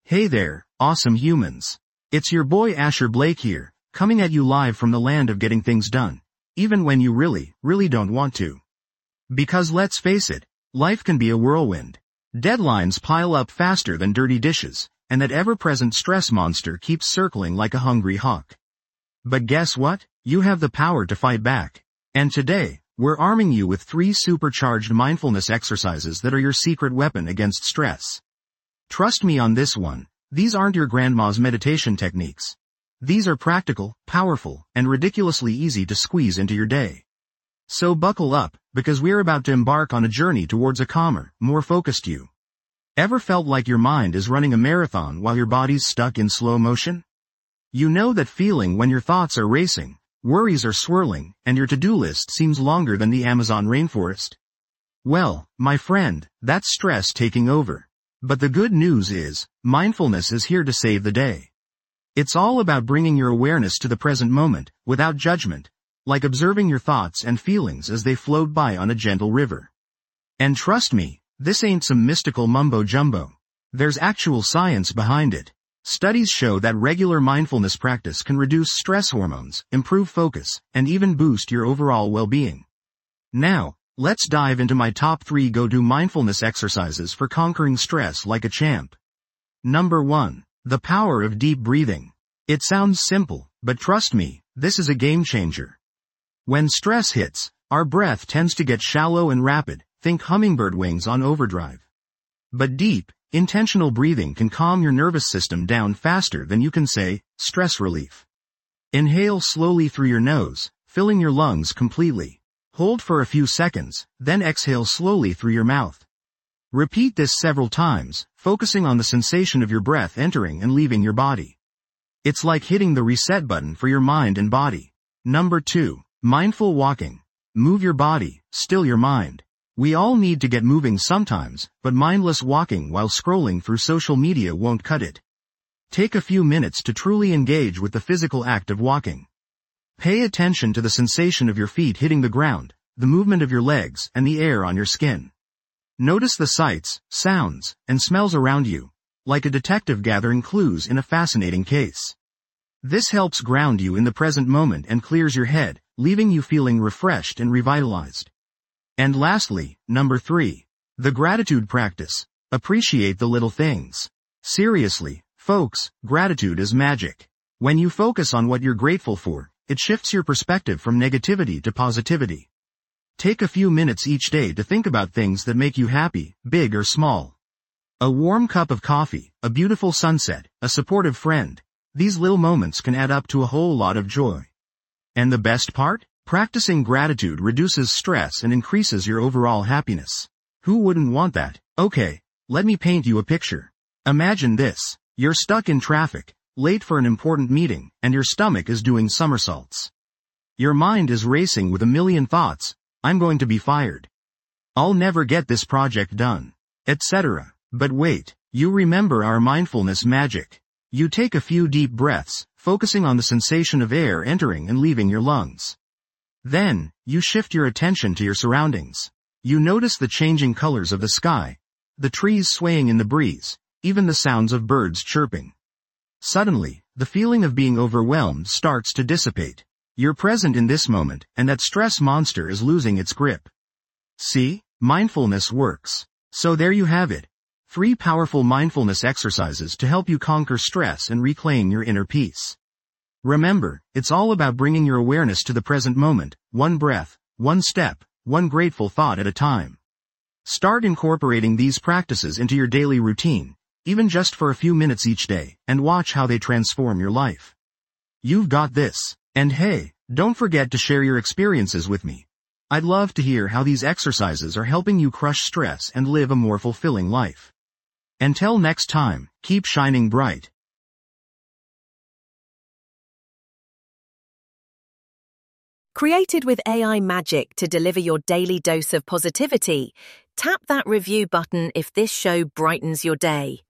Hey there, awesome humans. It's your boy Asher Blake here, coming at you live from the land of getting things done, even when you really don't want to. Because let's face it, life can be a whirlwind. Deadlines pile up faster than dirty dishes, and that ever-present stress monster keeps circling like a hungry hawk. But guess what? You have the power to fight back. And today, we're arming you with 3 supercharged mindfulness exercises that are your secret weapon against stress. Trust me on this one, these aren't your grandma's meditation techniques. These are practical, powerful, and ridiculously easy to squeeze into your day. So buckle up, because we're about to embark on a journey towards a calmer, more focused you. Ever felt like your mind is running a marathon while your body's stuck in slow motion? You know that feeling when your thoughts are racing, worries are swirling, and your to-do list seems longer than the Amazon rainforest? Well, my friend, that's stress taking over. But the good news is, mindfulness is here to save the day. It's all about bringing your awareness to the present moment, without judgment, like observing your thoughts and feelings as they float by on a gentle river. And trust me, this ain't some mystical mumbo-jumbo. There's actual science behind it. Studies show that regular mindfulness practice can reduce stress hormones, improve focus, and even boost your overall well-being. Now, let's dive into my top 3 go-to mindfulness exercises for conquering stress like a champ. Number 1. The power of deep breathing. It sounds simple, but trust me, this is a game changer. When stress hits, our breath tends to get shallow and rapid, think hummingbird wings on overdrive. But deep, intentional breathing can calm your nervous system down faster than you can say, stress relief. Inhale slowly through your nose, filling your lungs completely. Hold for a few seconds, then exhale slowly through your mouth. Repeat this several times, focusing on the sensation of your breath entering and leaving your body. It's like hitting the reset button for your mind and body. Number 2. Mindful walking. Move your body, still your mind. We all need to get moving sometimes, but mindless walking while scrolling through social media won't cut it. Take a few minutes to truly engage with the physical act of walking. Pay attention to the sensation of your feet hitting the ground, the movement of your legs, and the air on your skin. Notice the sights, sounds, and smells around you, like a detective gathering clues in a fascinating case. This helps ground you in the present moment and clears your head, leaving you feeling refreshed and revitalized. And lastly, number 3. The gratitude practice. Appreciate the little things. Seriously, folks, gratitude is magic. When you focus on what you're grateful for, it shifts your perspective from negativity to positivity. Take a few minutes each day to think about things that make you happy, big or small. A warm cup of coffee, a beautiful sunset, a supportive friend. These little moments can add up to a whole lot of joy. And the best part? Practicing gratitude reduces stress and increases your overall happiness. Who wouldn't want that? Okay, let me paint you a picture. Imagine this. You're stuck in traffic, late for an important meeting, and your stomach is doing somersaults. Your mind is racing with a million thoughts. I'm going to be fired. I'll never get this project done. Etc. But wait, you remember our mindfulness magic. You take a few deep breaths, focusing on the sensation of air entering and leaving your lungs. Then, you shift your attention to your surroundings. You notice the changing colors of the sky, the trees swaying in the breeze, even the sounds of birds chirping. Suddenly, the feeling of being overwhelmed starts to dissipate. You're present in this moment, and that stress monster is losing its grip. See? Mindfulness works. So there you have it. 3 powerful mindfulness exercises to help you conquer stress and reclaim your inner peace. Remember, it's all about bringing your awareness to the present moment, one breath, one step, one grateful thought at a time. Start incorporating these practices into your daily routine, even just for a few minutes each day, and watch how they transform your life. You've got this. And hey, don't forget to share your experiences with me. I'd love to hear how these exercises are helping you crush stress and live a more fulfilling life. Until next time, keep shining bright. Created with AI magic to deliver your daily dose of positivity, tap that review button if this show brightens your day.